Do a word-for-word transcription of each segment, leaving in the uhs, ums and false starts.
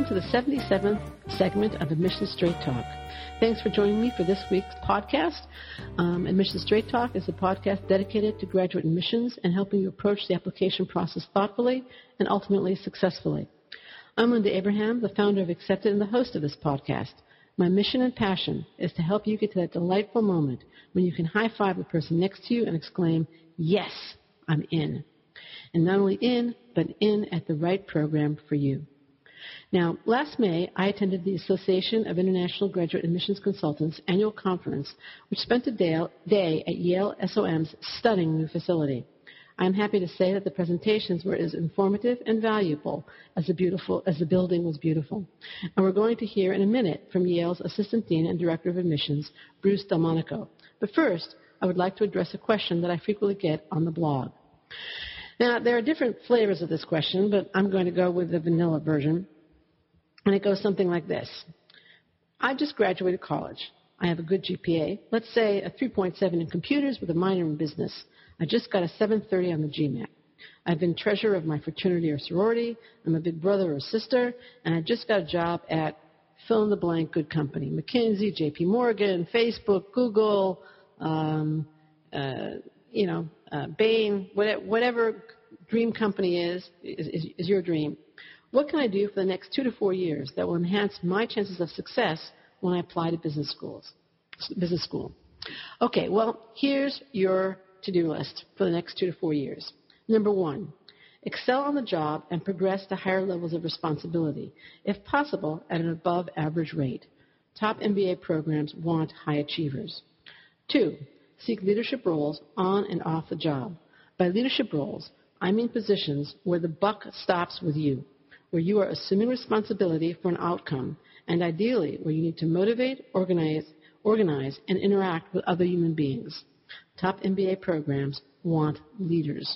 welcome to the seventy-seventh segment of Admissions Straight Talk. Thanks for joining me for this week's podcast. Um, Admissions Straight Talk is a podcast dedicated to graduate admissions and helping you approach the application process thoughtfully and ultimately successfully. I'm Linda Abraham, the founder of Accepted and the host of this podcast. My mission and passion is to help you get to that delightful moment when you can high-five the person next to you and exclaim, "Yes, I'm in." And not only in, but in at the right program for you. Now, last May, I attended the Association of International Graduate Admissions Consultants annual conference, which spent a day at Yale S O M's stunning new facility. I'm happy to say that the presentations were as informative and valuable as the, beautiful, as the building was beautiful. And we're going to hear in a minute from Yale's Assistant Dean and Director of Admissions, Bruce Delmonico. But first, I would like to address a question that I frequently get on the blog. Now, there are different flavors of this question, but I'm going to go with the vanilla version. And it goes something like this. I just graduated college. I have a good G P A, let's say a three point seven in computers with a minor in business. I just got a seven thirty on the GMAT. I've been treasurer of my fraternity or sorority. I'm a big brother or sister, and I just got a job at fill-in-the-blank good company, McKinsey, J P Morgan, Facebook, Google, um, uh, you know, uh, Bain, whatever, whatever dream company is, is, is, is your dream. What can I do for the next two to four years that will enhance my chances of success when I apply to business schools, business school? Okay, well, here's your to-do list for the next two to four years. Number one, excel on the job and progress to higher levels of responsibility, if possible at an above-average rate. Top M B A programs want high achievers. Two, seek leadership roles on and off the job. By leadership roles, I mean positions where the buck stops with you, where you are assuming responsibility for an outcome, and ideally where you need to motivate, organize, organize, and interact with other human beings. Top M B A programs want leaders.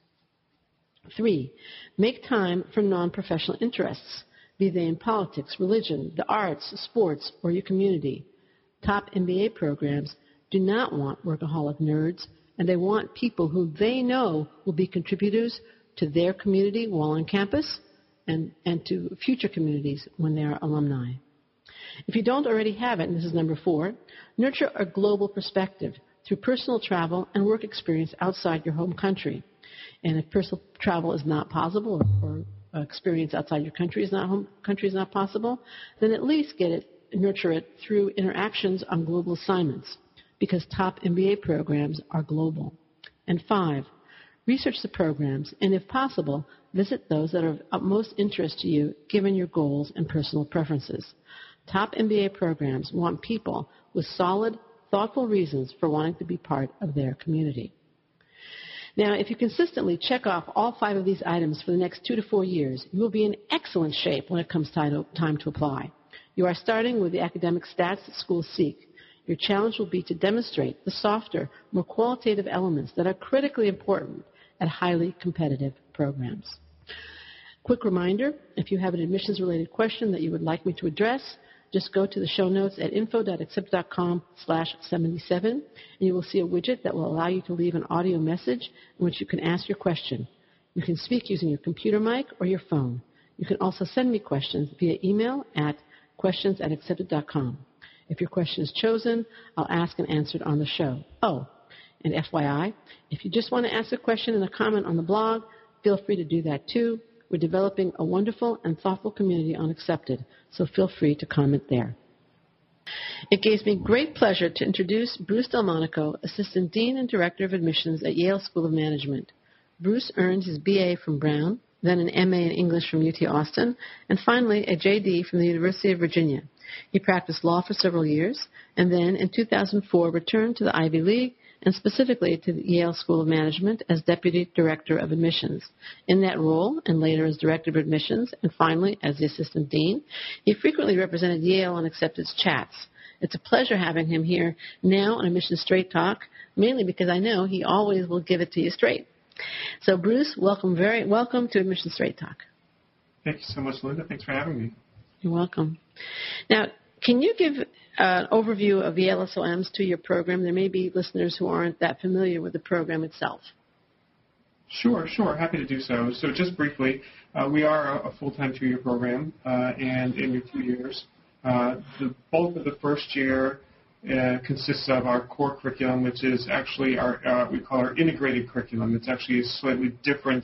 Three, make time for non-professional interests, be they in politics, religion, the arts, sports, or your community. Top M B A programs do not want workaholic nerds, and they want people who they know will be contributors to their community while on campus, And, and to future communities when they are alumni. If you don't already have it, and this is number four, nurture a global perspective through personal travel and work experience outside your home country. And if personal travel is not possible, or, or experience outside your country is not home country is not possible, then at least get it, nurture it through interactions on global assignments, because top M B A programs are global. And five, research the programs, and if possible, visit those that are of utmost interest to you, given your goals and personal preferences. Top M B A programs want people with solid, thoughtful reasons for wanting to be part of their community. Now, if you consistently check off all five of these items for the next two to four years, you will be in excellent shape when it comes time to apply. You are starting with the academic stats that schools seek. Your challenge will be to demonstrate the softer, more qualitative elements that are critically important at highly competitive programs. Quick reminder, if you have an admissions-related question that you would like me to address, just go to the show notes at info.accept.com slash 77, and you will see a widget that will allow you to leave an audio message in which you can ask your question. You can speak using your computer mic or your phone. You can also send me questions via email at questions at accepted dot com. If your question is chosen, I'll ask and answer it on the show. Oh, and F Y I, if you just want to ask a question and a comment on the blog, feel free to do that too. We're developing a wonderful and thoughtful community on Accepted, so feel free to comment there. It gives me great pleasure to introduce Bruce Delmonico, Assistant Dean and Director of Admissions at Yale School of Management. Bruce earned his B A from Brown, then an M A in English from U T Austin, and finally a J D from the University of Virginia. He practiced law for several years, and then in two thousand four returned to the Ivy League, and specifically to the Yale School of Management as Deputy Director of Admissions. In that role, and later as Director of Admissions, and finally as the Assistant Dean, he frequently represented Yale on Accepted's chats. It's a pleasure having him here now on Admissions Straight Talk, mainly because I know he always will give it to you straight. So, Bruce, welcome, very welcome to Admissions Straight Talk. Thank you so much, Linda. Thanks for having me. You're welcome. Now, can you give an overview of Yale S O Ms to your program? There may be listeners who aren't that familiar with the program itself. Sure, sure. Happy to do so. So just briefly, Uh, we are a, a full-time two-year program, uh, and in your two years, uh, the bulk of the first year uh, consists of our core curriculum, which is actually our uh, we call our integrated curriculum. It's actually a slightly different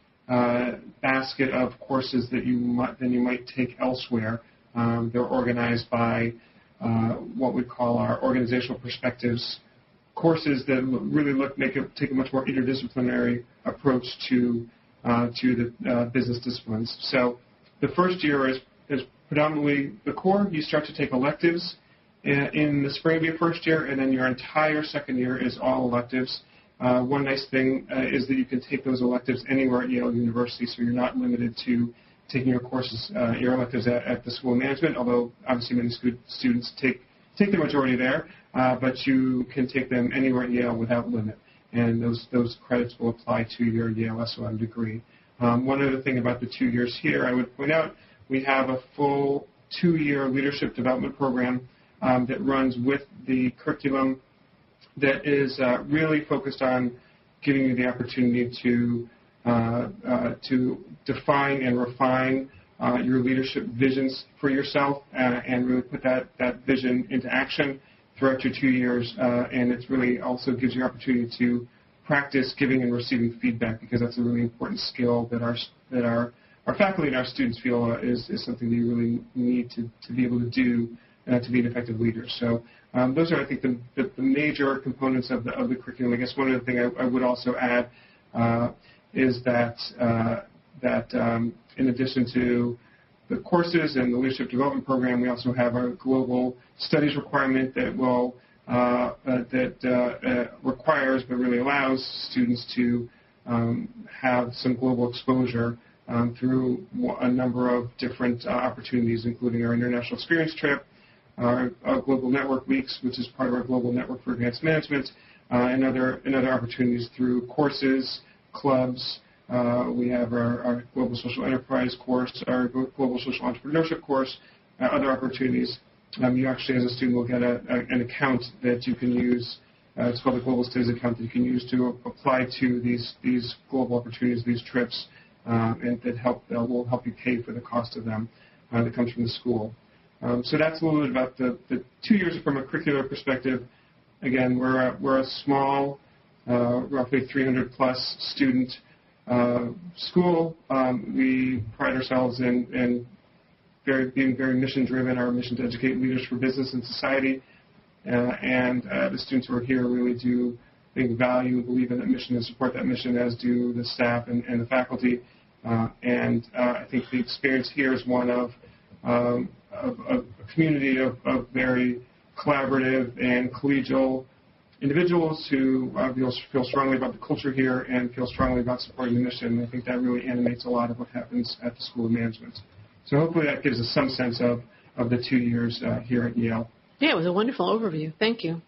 uh, basket of courses that you might, than you might take elsewhere. Um, they're organized by uh, what we call our organizational perspectives courses that really look make it take a much more interdisciplinary approach to uh, to the uh, business disciplines. So the first year is, is predominantly the core. You start to take electives in, in the spring of your first year, and then your entire second year is all electives. Uh, one nice thing uh, is that you can take those electives anywhere at Yale University, so you're not limited to taking your courses, uh, your electives at, at the School of Management, although obviously many students take take the majority there, uh, but you can take them anywhere at Yale without limit, and those those credits will apply to your Yale S O M degree. Um, one other thing about the two years here, I would point out, we have a full two-year leadership development program um, that runs with the curriculum that is uh, really focused on giving you the opportunity to uh, uh, to define and refine uh, your leadership visions for yourself uh, and really put that, that vision into action throughout your two years. Uh, and it really also gives you opportunity to practice giving and receiving feedback, because that's a really important skill that our that our, our faculty and our students feel uh, is, is something that you really need to, to be able to do uh, to be an effective leader. So um, those are, I think, the, the, the major components of the, of the curriculum. I guess one other thing I, I would also add uh, is that uh, that um, in addition to the courses and the leadership development program, we also have a global studies requirement that will uh, uh, that uh, uh, requires but really allows students to um, have some global exposure um, through a number of different uh, opportunities, including our international experience trip, our, our global network weeks, which is part of our global network for advanced management, uh, and other and other opportunities through courses, clubs. Uh, we have our, our Global Social Enterprise course, our Global Social Entrepreneurship course, uh, other opportunities. Um, you actually, as a student, will get a, a, an account that you can use. Uh, it's called a Global Studies account that you can use to apply to these these global opportunities, these trips, uh, and that help uh, will help you pay for the cost of them uh, that comes from the school. Um, so that's a little bit about the, the two years from a curricular perspective. Again, we're a, we're a small, uh, roughly three hundred plus student Uh, school. Um, we pride ourselves in, in very, being very mission-driven, our mission to educate leaders for business and society. Uh, and uh, the students who are here really do, I think, value and believe in that mission and support that mission, as do the staff and, and the faculty. Uh, and uh, I think the experience here is one of, um, of, of a community of, of very collaborative and collegial individuals who uh, feel, feel strongly about the culture here and feel strongly about supporting the mission. I think that really animates a lot of what happens at the School of Management. So hopefully that gives us some sense of, of the two years uh, here at Yale. Yeah, it was a wonderful overview. Thank you.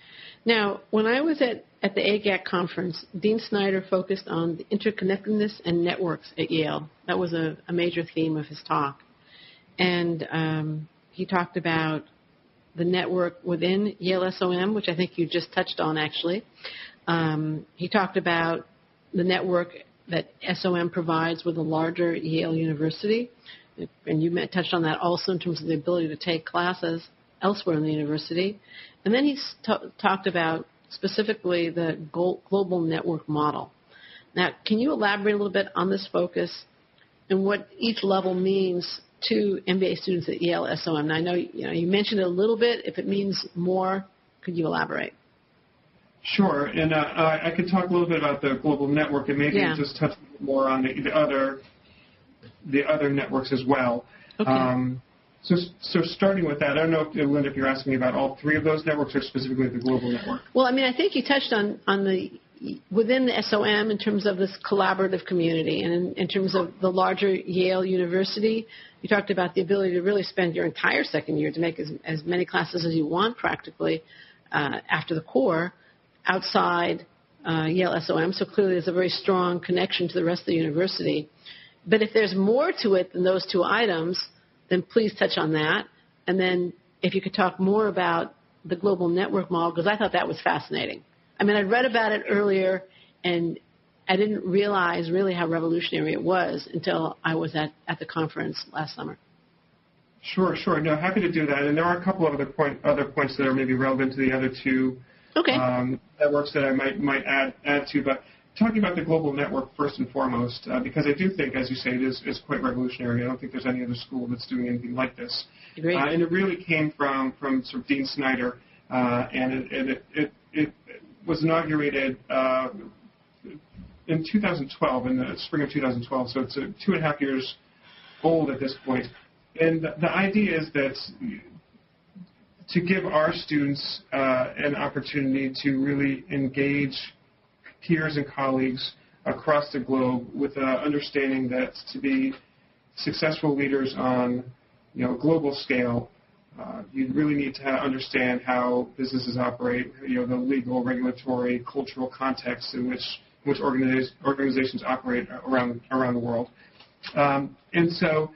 Now, when I was at, at the A G A C conference, Dean Snyder focused on the interconnectedness and networks at Yale. That was a, a major theme of his talk. And um, he talked about the network within Yale S O M, which I think you just touched on, actually. Um, he talked about the network that S O M provides with a larger Yale University, and you touched on that also in terms of the ability to take classes elsewhere in the university. And then he t- talked about specifically the go- global network model. Now, can you elaborate a little bit on this focus and what each level means to M B A students at Yale S O M? Now, I know you know you mentioned it a little bit. If it means more, could you elaborate? Sure, and uh, I could talk a little bit about the global network, and maybe yeah. just touch more on the, the other the other networks as well. Okay. Um, so, so starting with that, I don't know, if, Linda, if you're asking me about all three of those networks or specifically the global network. Well, I mean, I think you touched on on the within the S O M in terms of this collaborative community, and in, in terms of the larger Yale University. You talked about the ability to really spend your entire second year to make as, as many classes as you want practically uh, after the core outside uh, Yale S O M. So clearly there's a very strong connection to the rest of the university. But if there's more to it than those two items, then please touch on that. And then if you could talk more about the global network model, because I thought that was fascinating. I mean, I'd read about it earlier, and I didn't realize really how revolutionary it was until I was at, at the conference last summer. Sure, sure. No, happy to do that. And there are a couple of other point, other points that are maybe relevant to the other two okay. um, networks that I might might add add to. But talking about the global network first and foremost, uh, because I do think, as you say, it is, is quite revolutionary. I don't think there's any other school that's doing anything like this. Agreed. Uh, and it really came from, from sort of Dean Snyder, uh, and it, it, it, it was inaugurated uh, in two thousand twelve, in the spring of two thousand twelve, so it's uh, two and a half years old at this point. And the, the idea is that to give our students uh, an opportunity to really engage peers and colleagues across the globe with an understanding that to be successful leaders on, you know, a global scale, uh, you really need to understand how businesses operate, you know, the legal, regulatory, cultural context in which which organiz- organizations operate around around the world. Um, and so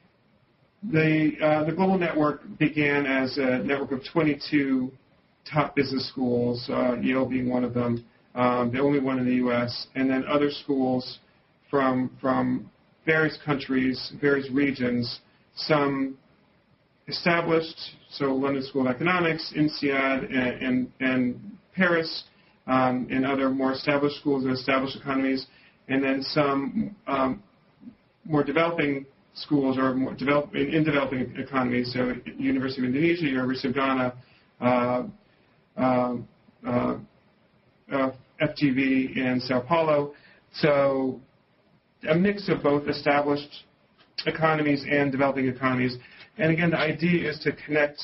the uh, the global network began as a network of twenty-two top business schools, uh, Yale being one of them, um, the only one in the U S, and then other schools from from various countries, various regions, some established, so London School of Economics, INSEAD, and, and, and Paris, um, and other more established schools and established economies, and then some um, more developing schools or more develop, in, in developing economies, so University of Indonesia, University of Ghana, uh, uh, uh, uh, F G V in Sao Paulo. So a mix of both established economies and developing economies. And again, the idea is to connect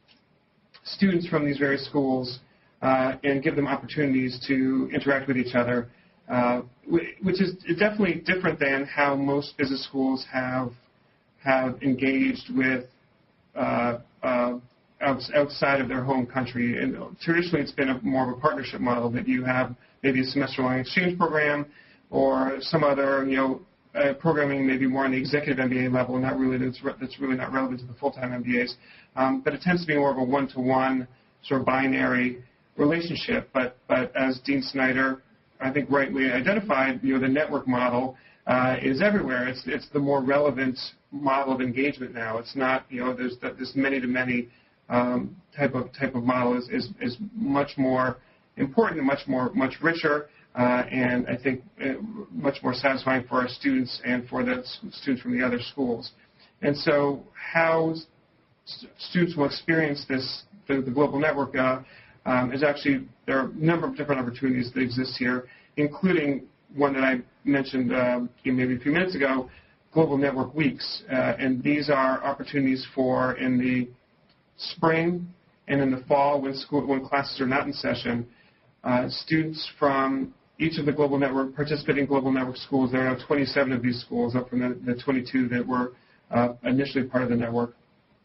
students from these various schools uh, and give them opportunities to interact with each other, uh, which is definitely different than how most business schools have have engaged with uh, uh, outside of their home country. And traditionally, it's been a, more of a partnership model that you have maybe a semester-long exchange program or some other, you know, uh, programming maybe more on the executive M B A level, and not really that's, re- that's really not relevant to the full-time M B As. Um, but it tends to be more of a one-to-one sort of binary relationship. But but as Dean Snyder, I think, rightly identified, you know, the network model uh, is everywhere. It's it's the more relevant model of engagement now. It's not, you know, there's this many-to-many um, type of type of model is, is is much more important and much more much richer. Uh, and I think uh, much more satisfying for our students and for the students from the other schools. And so how st- students will experience this, the, the global network, uh, um, is actually, there are a number of different opportunities that exist here, including one that I mentioned uh, maybe a few minutes ago, Global Network Weeks. Uh, and these are opportunities for in the spring and in the fall when school when classes are not in session, uh, students from each of the Global Network, participating Global Network schools, there are now twenty-seven of these schools, up from the, the twenty-two that were uh, initially part of the network.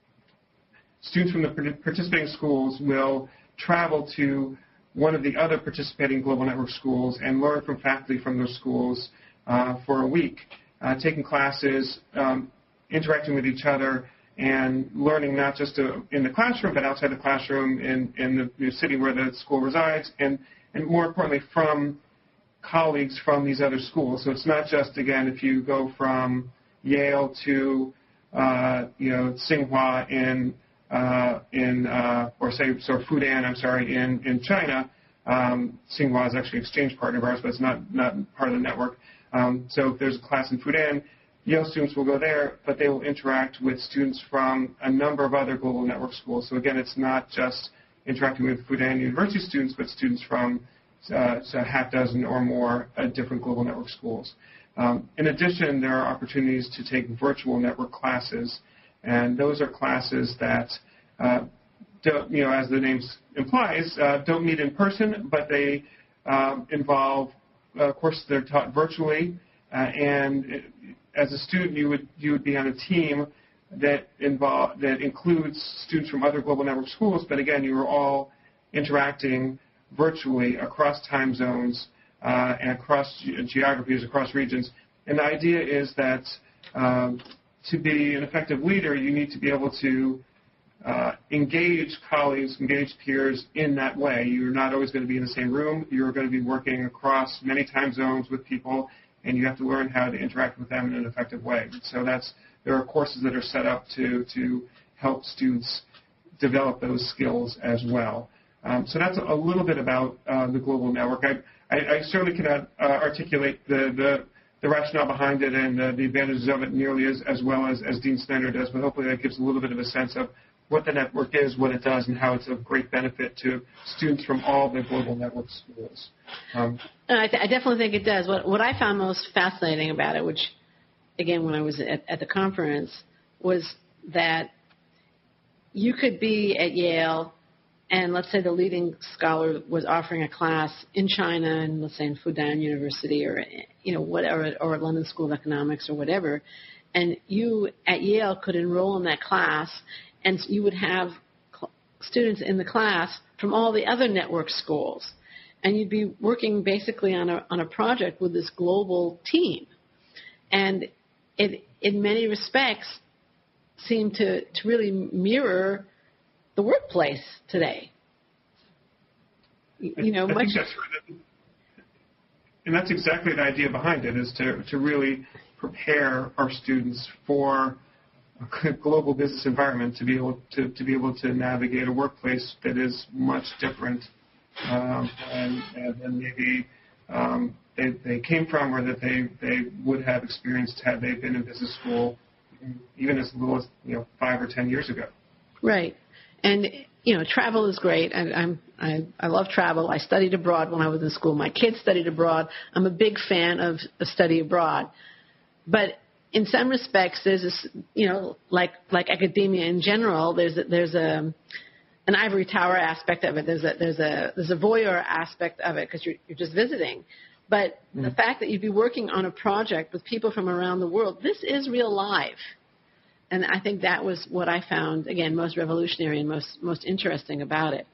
Students from the participating schools will travel to one of the other participating Global Network schools and learn from faculty from those schools uh, for a week, uh, taking classes, um, interacting with each other, and learning not just to, in the classroom, but outside the classroom in, in the, the city where the school resides, and, and more importantly, from colleagues from these other schools. So it's not just, again, if you go from Yale to, uh, you know, Tsinghua in, uh, in uh, or say, so Fudan, I'm sorry, in, in China. Um, Tsinghua is actually an exchange partner of ours, but it's not, not part of the network. Um, so if there's a class in Fudan, Yale students will go there, but they will interact with students from a number of other Global Network schools. So again, it's not just interacting with Fudan University students, but students from Uh, so a half dozen or more uh, different Global Network schools. Um, in addition, there are opportunities to take virtual network classes, and those are classes that, uh, don't, you know, as the name implies, uh, don't meet in person, but they um, involve, uh, of course, they're taught virtually, uh, and it, as a student, you would you would be on a team that involve that includes students from other Global Network schools, but again, you are all interacting virtually across time zones uh, and across ge- geographies, across regions. And the idea is that um, to be an effective leader, you need to be able to uh, engage colleagues, engage peers in that way. You're not always going to be in the same room. You're going to be working across many time zones with people, and you have to learn how to interact with them in an effective way. So that's there are courses that are set up to to help students develop those skills as well. Um, so that's a little bit about uh, the global network. I, I, I certainly cannot uh, articulate the, the, the rationale behind it and uh, the advantages of it nearly as, as well as, as Dean Snyder does, but hopefully that gives a little bit of a sense of what the network is, what it does, and how it's of great benefit to students from all the global network schools. Um, I, th- I definitely think it does. What, what I found most fascinating about it, which, again, when I was at, at the conference, was that you could be at Yale, and let's say the leading scholar was offering a class in China, and let's say in Fudan University, or you know whatever, or London School of Economics, or whatever, and you at Yale could enroll in that class, and you would have cl- students in the class from all the other network schools, and you'd be working basically on a on a project with this global team, and it in many respects seemed to, to really mirror the workplace today. You know, I much. think that's right. And that's exactly the idea behind it, is to, to really prepare our students for a global business environment, to be able to, to be able to navigate a workplace that is much different um, than, than maybe um, they, they came from, or that they, they would have experienced had they been in business school, even as little as you know five or ten years ago. Right, and you know travel is great. I, I'm I, I love travel. I studied abroad when I was in school. My kids studied abroad. I'm a big fan of, of study abroad, but in some respects, there's this you know like like academia in general. There's a, there's a an ivory tower aspect of it. There's a there's a there's a voyeur aspect of it because you're you're just visiting. But mm. the fact that you'd be working on a project with people from around the world, this is real life. And I think that was what I found, again, most revolutionary and most most interesting about it.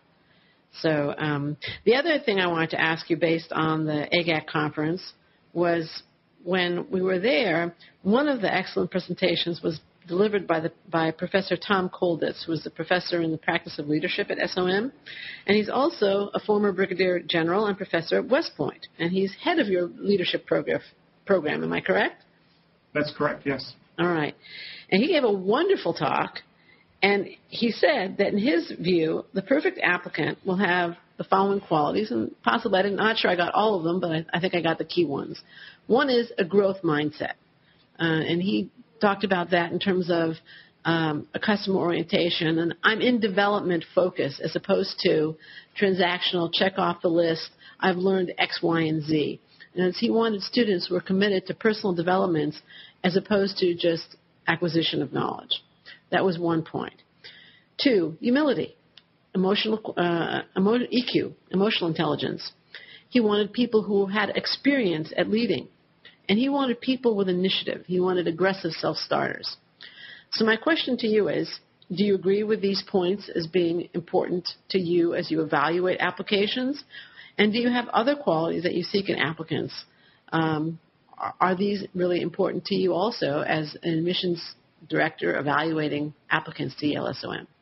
So um, the other thing I wanted to ask you based on the A G A C conference was when we were there, one of the excellent presentations was delivered by the by Professor Tom Kolditz, who is the professor in the practice of leadership at S O M, and he's also a former brigadier general and professor at West Point, and he's head of your leadership program. Program, am I correct? That's correct. Yes. All right, and he gave a wonderful talk, and he said that in his view, the perfect applicant will have the following qualities, and possibly I'm not sure I got all of them, but I, I think I got the key ones. One is a growth mindset, uh, and he talked about that in terms of um, a customer orientation, and I'm in development focus as opposed to transactional, check off the list, I've learned X, Y, and Z. And he wanted students who were committed to personal development as opposed to just acquisition of knowledge. That was one point. Two, humility, emotional uh, emo- E Q, emotional intelligence. He wanted people who had experience at leading. And he wanted people with initiative. He wanted aggressive self-starters. So my question to you is, do you agree with these points as being important to you as you evaluate applications? And do you have other qualities that you seek in applicants? Um, are, are these really important to you also as an admissions director evaluating applicants to Yale S O M?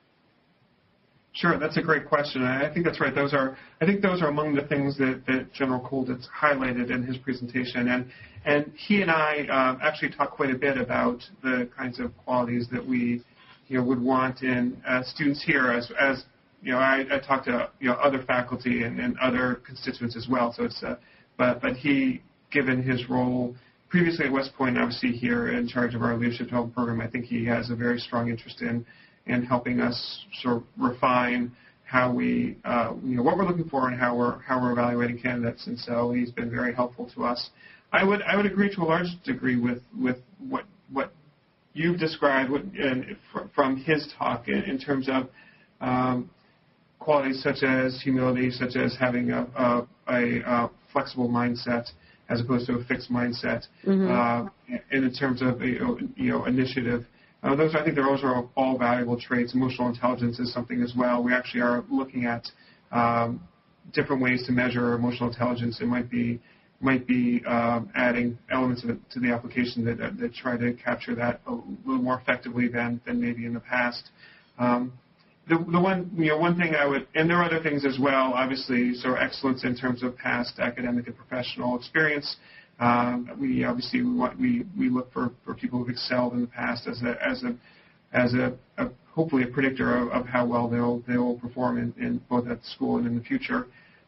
Sure, that's a great question. I think that's right. Those are, I think those are among the things that, that General Kolditz highlighted in his presentation, and and he and I uh, actually talked quite a bit about the kinds of qualities that we, you know, would want in uh, students here. As as you know, I, I talked to you know other faculty and, and other constituents as well. So it's, uh, but but he, given his role previously at West Point, obviously here in charge of our leadership development program, I think he has a very strong interest in. in helping us sort of refine how we, uh, you know, what we're looking for and how we're how we're evaluating candidates. And so he's been very helpful to us. I would I would agree to a large degree with, with what what you've described what, and from his talk in, in terms of um, qualities such as humility, such as having a, a, a, a flexible mindset as opposed to a fixed mindset, mm-hmm. uh, and in terms of a, you know initiative. Uh, those, I think those are all valuable traits. Emotional intelligence is something as well. We actually are looking at um, different ways to measure emotional intelligence. It might be might be um, adding elements of it to the application that, that, that try to capture that a little more effectively than, than maybe in the past. Um, the the one you know one thing I would, and there are other things as well. Obviously, so excellence in terms of past academic and professional experience. Um, we obviously we want we, we look for, for people who've excelled in the past as a as a as a, a hopefully a predictor of, of how well they'll they'll perform in, in both at school and in the future.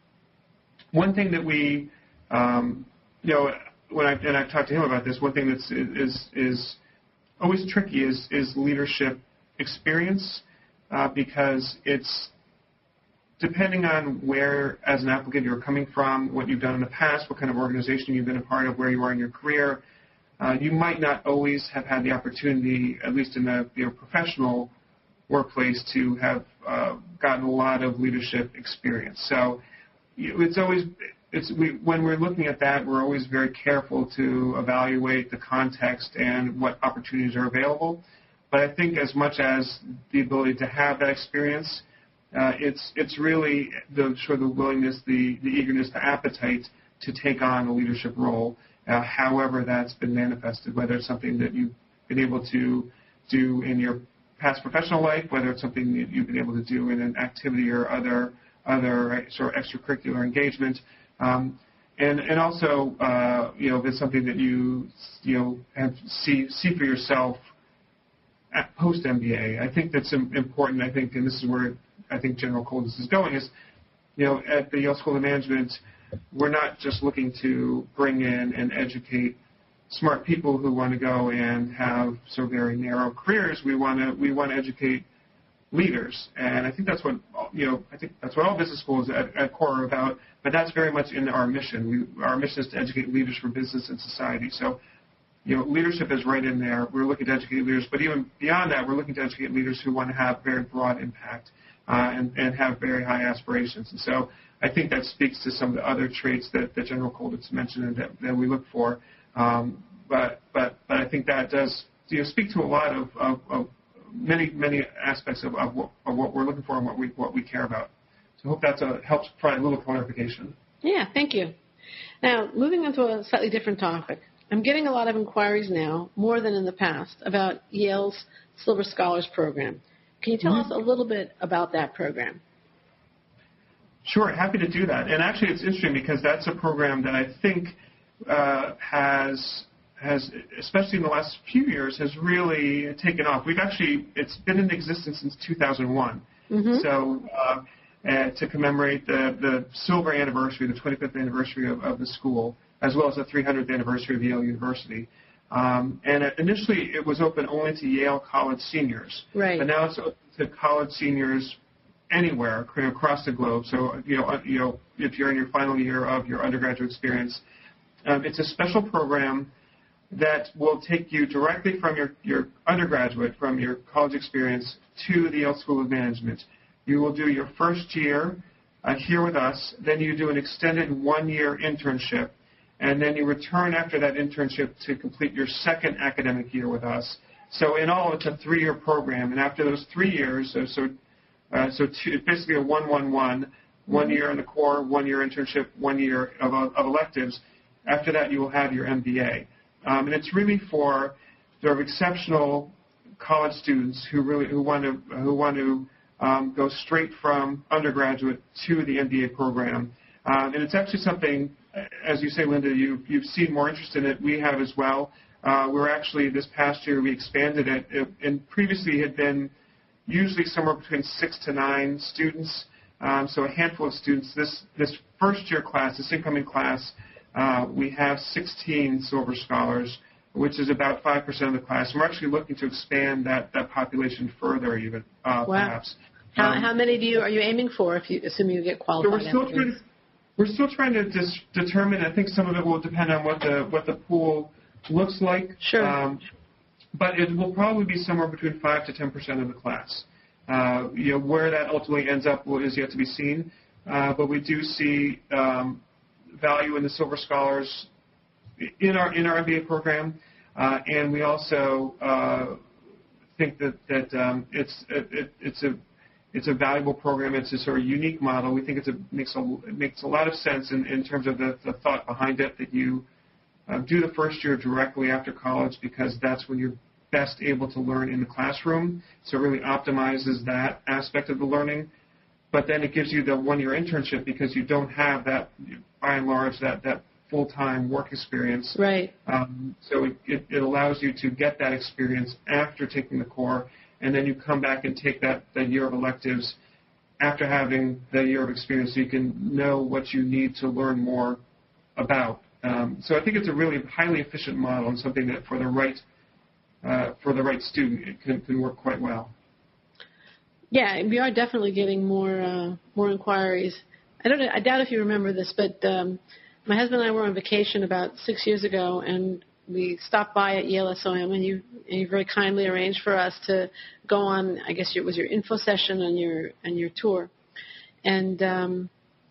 One thing that we um, you know when I and I've talked to him about this, one thing that's is is always tricky is is leadership experience uh, because it's depending on where, as an applicant, you're coming from, what you've done in the past, what kind of organization you've been a part of, where you are in your career, uh, you might not always have had the opportunity, at least in the you know, professional workplace, to have uh, gotten a lot of leadership experience. So you know, it's always, it's we, when we're looking at that, we're always very careful to evaluate the context and what opportunities are available. But I think as much as the ability to have that experience, Uh, it's it's really the sort of the willingness, the, the eagerness, the appetite to take on a leadership role, uh, however that's been manifested, whether it's something that you've been able to do in your past professional life, whether it's something that you've been able to do in an activity or other other sort of extracurricular engagement, um, and and also uh, you know if it's something that you you know have see see for yourself at post M B A. I think that's important. I think, and this is where I think General Coldness is going, is, you know, at the Yale School of Management, we're not just looking to bring in and educate smart people who want to go and have sort of very narrow careers. We want to we want to educate leaders, and I think that's what you know. I think that's what all business schools at, at core are about. But that's very much in our mission. We, our mission is to educate leaders for business and society. So, you know, leadership is right in there. We're looking to educate leaders, but even beyond that, we're looking to educate leaders who want to have very broad impact. Uh, and, and have very high aspirations. And so I think that speaks to some of the other traits that, that General Colditz mentioned and that, that we look for. Um, but, but, but I think that does you know, speak to a lot of, of, of many, many aspects of, of, what, of what we're looking for and what we, what we care about. So I hope that uh, helps provide a little clarification. Yeah, thank you. Now, moving on to a slightly different topic. I'm getting a lot of inquiries now, more than in the past, about Yale's Silver Scholars Program. Can you tell mm-hmm. us a little bit about that program? Sure, happy to do that. And actually, it's interesting because that's a program that I think uh, has, has, especially in the last few years, has really taken off. We've actually, it's been in existence since two thousand one. Mm-hmm. So uh, uh, to commemorate the, the silver anniversary, the twenty-fifth anniversary of, of the school, as well as the three hundredth anniversary of Yale University. Um, and initially, it was open only to Yale College seniors. Right. But now it's open to college seniors anywhere across the globe. So, you know, you know, if you're in your final year of your undergraduate experience, um, it's a special program that will take you directly from your, your undergraduate, from your college experience, to the Yale School of Management. You will do your first year uh, here with us. Then you do an extended one-year internship. And then you return after that internship to complete your second academic year with us. So in all, it's a three-year program. And after those three years, so so, uh, so two, it's basically a one one one, one year in the core, one year internship, one year of, of electives. After that, you will have your M B A. Um, and it's really for sort of exceptional college students who really who want to who want to um, go straight from undergraduate to the M B A program. Um, and it's actually something, as you say, Linda, you've, you've seen more interest in it. We have as well. Uh, we're actually, this past year, we expanded it. it. And previously had been usually somewhere between six to nine students, um, so a handful of students. This, this first-year class, this incoming class, uh, we have sixteen Silver Scholars, which is about five percent of the class. And we're actually looking to expand that, that population further even, uh, wow. perhaps. How, um, how many do you are you aiming for, if you assume you get qualified? So we're still trying to, We're still trying to dis- determine. I think some of it will depend on what the what the pool looks like. Sure. Um, but it will probably be somewhere between five to ten percent of the class. Uh, you know, where that ultimately ends up is yet to be seen. Uh, but we do see um, value in the Silver Scholars in our in our M B A program, uh, and we also uh, think that that um, it's it, it, it's a It's a valuable program. It's a sort of unique model. We think it's a, makes, a, it makes a lot of sense in, in terms of the, the thought behind it, that you uh, do the first year directly after college, because that's when you're best able to learn in the classroom. So it really optimizes that aspect of the learning. But then it gives you the one-year internship because you don't have that, by and large, that, that full-time work experience. Right. Um, so it, it, it allows you to get that experience after taking the core, and then you come back and take that, that year of electives after having the year of experience so you can know what you need to learn more about. Um, so I think it's a really highly efficient model and something that for the right uh, for the right student it can, can work quite well. Yeah, we are definitely getting more uh, more inquiries. I don't. I doubt if you remember this, but um, my husband and I were on vacation about six years ago, and we stopped by at Yale S O M, and you, and you very kindly arranged for us to go on. I guess it was your info session and your and your tour, and um,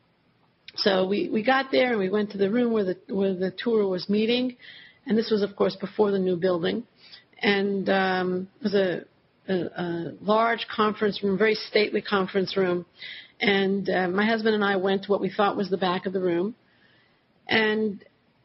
so we, we got there and we went to the room where the where the tour was meeting, and this was of course before the new building, and um, it was a A, a large conference room, very stately conference room, and uh, my husband and I went to what we thought was the back of the room, and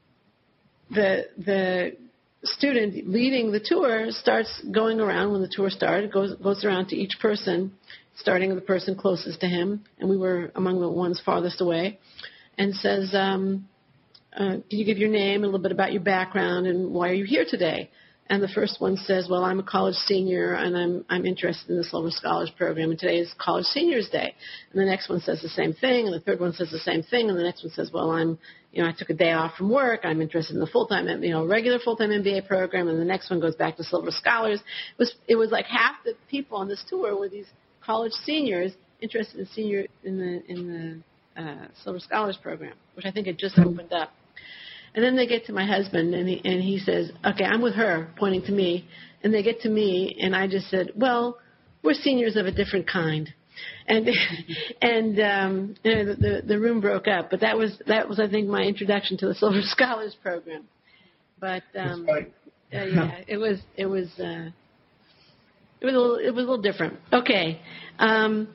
the the student leading the tour starts going around when the tour started, goes goes around to each person, starting with the person closest to him, and we were among the ones farthest away, and says, um, uh, "Can you give your name, a little bit about your background, and why are you here today?" And the first one says, well, I'm a college senior, and I'm I'm interested in the Silver Scholars Program, and today is College Seniors Day. And the next one says the same thing, and the third one says the same thing, and the next one says, well, I'm, you know, I took a day off from work. I'm interested in the full-time, you know, regular full-time M B A program, and the next one goes back to Silver Scholars. It was it was like half the people on this tour were these college seniors interested in senior in the in the uh, Silver Scholars Program, which I think had just opened up. And then they get to my husband, and he, and he says, okay, I'm with her, pointing to me. And they get to me, and I just said, well, we're seniors of a different kind. And and um, you know, the, the room broke up. But that was, that was, I think, my introduction to the Silver Scholars Program. But um, uh, yeah, it was it was uh, it was a little, it was a little different. Okay. Um,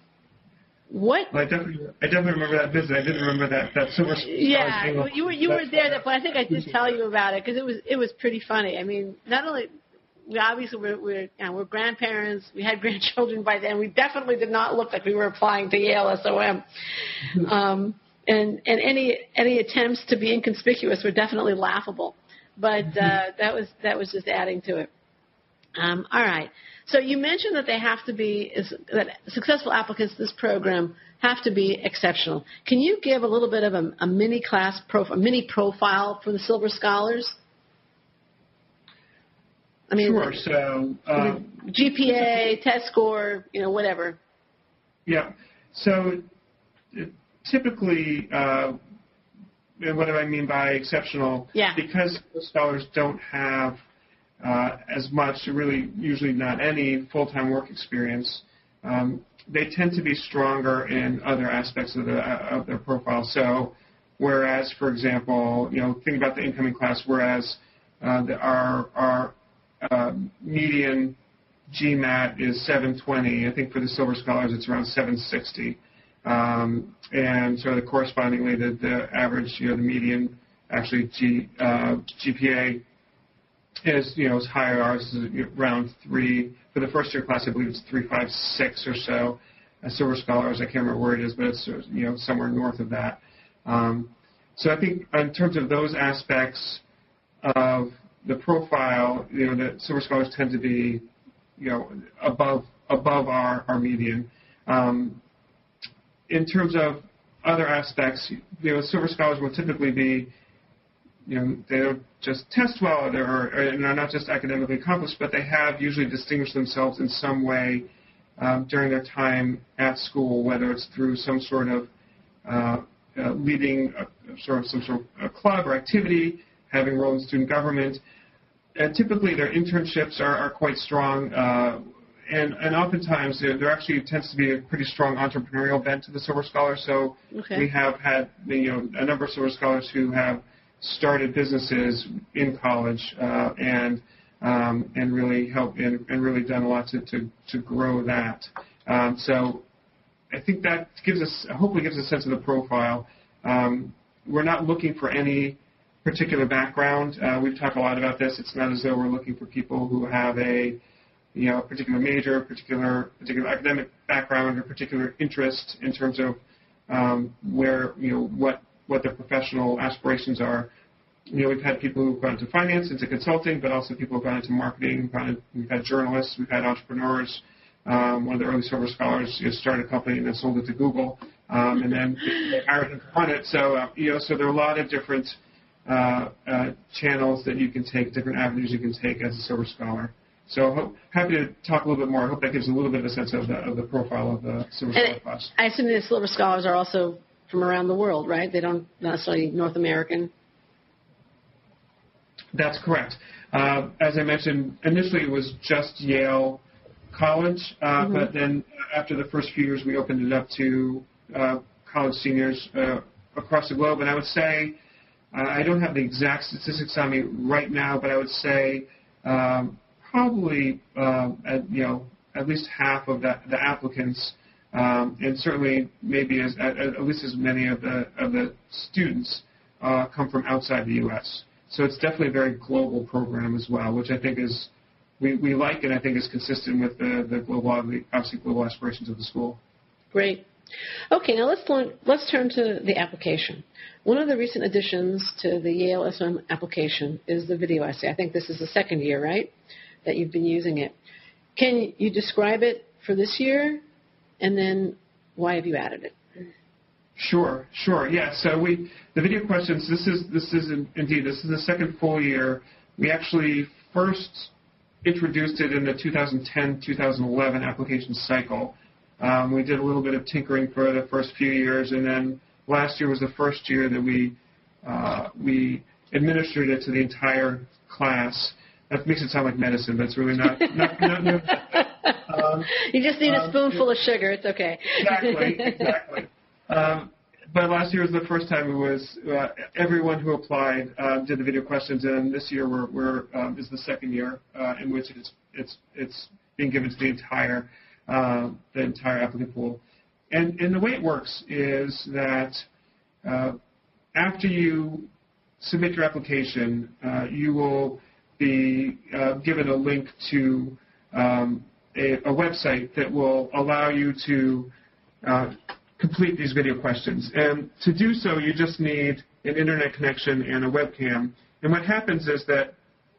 What? Well, I definitely, I definitely remember that visit. I didn't remember that that Silver Scholars. Yeah, well, you were you were there, that, but I think I did tell you about it because it was it was pretty funny. I mean, not only we obviously were we're, you know, we're grandparents, we had grandchildren by then. We definitely did not look like we were applying to Yale S O M, um, and and any any attempts to be inconspicuous were definitely laughable. But uh, that was that was just adding to it. Um, all right. So you mentioned that they have to be, is, that successful applicants to this program have to be exceptional. Can you give a little bit of a, a mini class, prof, a mini profile for the Silver Scholars? I mean, sure. So uh, G P A, test score, you know, whatever. Yeah. So uh, typically, uh, and what do I mean by exceptional? Yeah. Because scholars don't have Uh, as much, really usually not any full-time work experience, um, they tend to be stronger in other aspects of, the, uh, of their profile. So whereas, for example, you know, think about the incoming class, whereas uh, the, our, our uh, median GMAT is seven twenty, I think for the Silver Scholars it's around seven sixty. Um, and so the correspondingly, the, the average, you know, the median, actually G, uh, G P A is, you know, is higher. Ours is around three. For the first year class, I believe it's three five six or so. Uh, Silver Scholars, I can't remember where it is, but it's, you know, somewhere north of that. Um, so I think in terms of those aspects of the profile, you know, the Silver Scholars tend to be, you know, above above our, our median. Um, in terms of other aspects, you know, Silver Scholars will typically be, you know, they don't just test well, or are not just academically accomplished, but they have usually distinguished themselves in some way um, during their time at school, whether it's through some sort of uh, uh, leading a, sort of some sort of a club or activity, having a role in student government. And typically their internships are, are quite strong, uh, and, and oftentimes there, there actually tends to be a pretty strong entrepreneurial bent to the Silver Scholars. So okay. we have had, you know, a number of Silver Scholars who have started businesses in college uh, and um, and really helped and, and really done a lot to, to, to grow that. Um, so I think that gives us, hopefully gives us a sense of the profile. Um, we're not looking for any particular background. Uh, we've talked a lot about this. It's not as though we're looking for people who have a, you know, a particular major, particular particular academic background, or particular interest in terms of um, where, you know, what what their professional aspirations are. You know, we've had people who've gone into finance, into consulting, but also people who've gone into marketing. Gone in, we've had journalists, we've had entrepreneurs. Um, one of the early Silver Scholars you know, started a company and then sold it to Google, um, and then they hired him to run it. So, uh, you know, so there are a lot of different uh, uh, channels that you can take, different avenues you can take as a Silver Scholar. So hope, happy to talk a little bit more. I hope that gives a little bit of a sense of the, of the profile of the Silver Scholar class. I assume the Silver Scholars are also from around the world, right? They don't necessarily North American. That's correct. Uh, as I mentioned, initially it was just Yale College, uh, mm-hmm. but then after the first few years we opened it up to uh, college seniors uh, across the globe. And I would say, uh, I don't have the exact statistics on me right now, but I would say um, probably uh, at, you know, at least half of the, the applicants, um, and certainly maybe as, at, at least as many of the of the students uh, come from outside the U S So it's definitely a very global program as well, which I think is we, we like, and I think is consistent with the, the global, obviously global aspirations of the school. Great. Okay, now let's learn, let's turn to the application. One of the recent additions to the Yale S O M application is the video essay. I think this is the second year, right, that you've been using it. Can you describe it for this year, and then why have you added it? Sure, sure. Yeah. So we the video questions. This is this is indeed this is the second full year. We actually first introduced it in the two thousand ten two thousand eleven application cycle. Um, we did a little bit of tinkering for the first few years, and then last year was the first year that we uh, we administered it to the entire class. That makes it sound like medicine, but it's really not. not, not, not um, you just need a spoonful um, of sugar. It's okay. Exactly. Exactly. Um, but last year was the first time it was uh, everyone who applied uh, did the video questions, and this year we're, we're um, is the second year uh, in which it's it's it's being given to the entire uh, the entire applicant pool. And and the way it works is that uh, after you submit your application, uh, you will be uh, given a link to um, a, a website that will allow you to uh, complete these video questions. And to do so, you just need an internet connection and a webcam. And what happens is that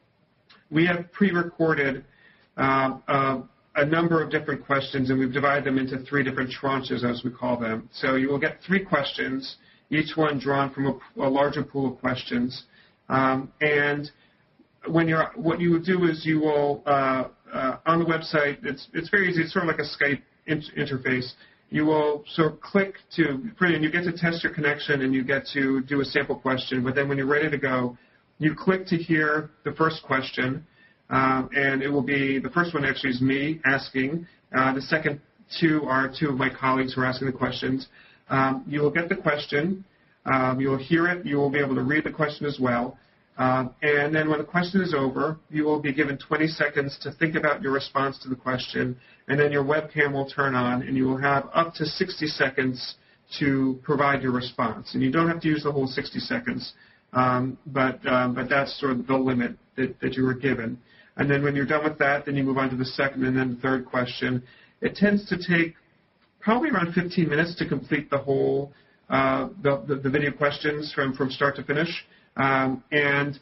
we have pre-recorded uh, uh, a number of different questions, and we've divided them into three different tranches, as we call them. So you will get three questions, each one drawn from a, a larger pool of questions. Um, and when you're, what you will do is you will, uh, uh, on the website, it's, it's very easy, it's sort of like a Skype in- interface. You will sort of click to, and you get to test your connection and you get to do a sample question, but then when you're ready to go, you click to hear the first question, um, and it will be, the first one actually is me asking. Uh, the second two are two of my colleagues who are asking the questions. Um, you will get the question, um, you will hear it, you will be able to read the question as well. Um, and then when the question is over, you will be given twenty seconds to think about your response to the question, and then your webcam will turn on, and you will have up to sixty seconds to provide your response. And you don't have to use the whole sixty seconds, um, but um, but that's sort of the limit that, that you were given. And then when you're done with that, then you move on to the second and then the third question. It tends to take probably around fifteen minutes to complete the whole uh, the, the, the video questions from, from start to finish. Um, and